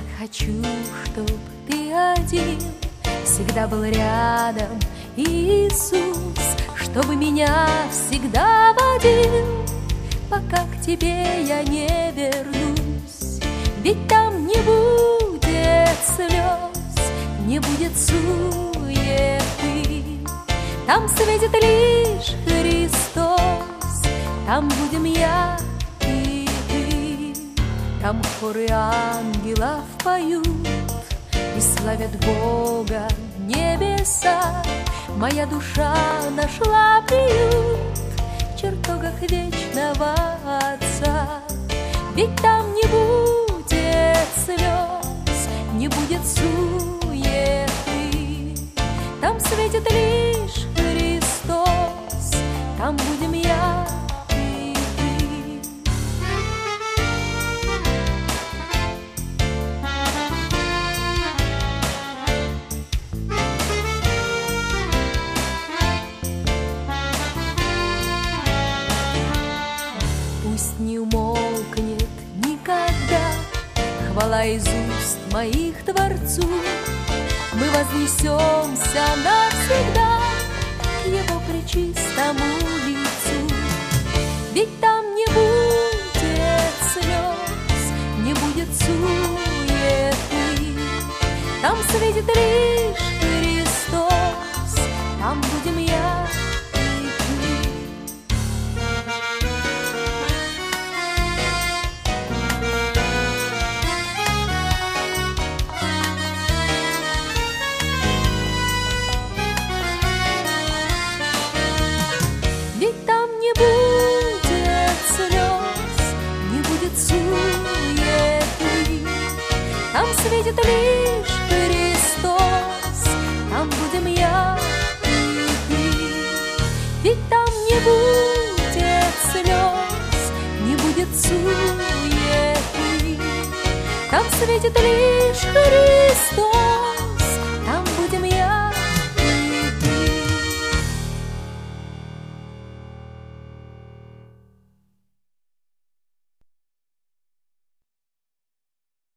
хочу, чтоб ты один всегда был рядом, Иисус, чтобы меня всегда водил, пока к тебе я не вернусь. Ведь там не будет слез, не будет суеты, там светит лишь Христос, там будем я и ты. Там хоры ангелов поют и славят Бога небеса. Моя душа нашла приют в чертогах вечного Отца. Ведь там не будет слез, не будет суеты, там светит лишь Христос, там будем я и ты. Пусть не умолкнет никогда хвала из уст моих Творцу. Мы вознесемся навсегда к Его пречистому лицу. Ведь там не будет слез, не будет суеты, там светит лишь Христос, там будем я и ты. Ведь там не будет слез, не будет суеты, там светит лишь Христос, там будем я и ты. Ведь там не будет слез, не будет суеты, там светит лишь Христос.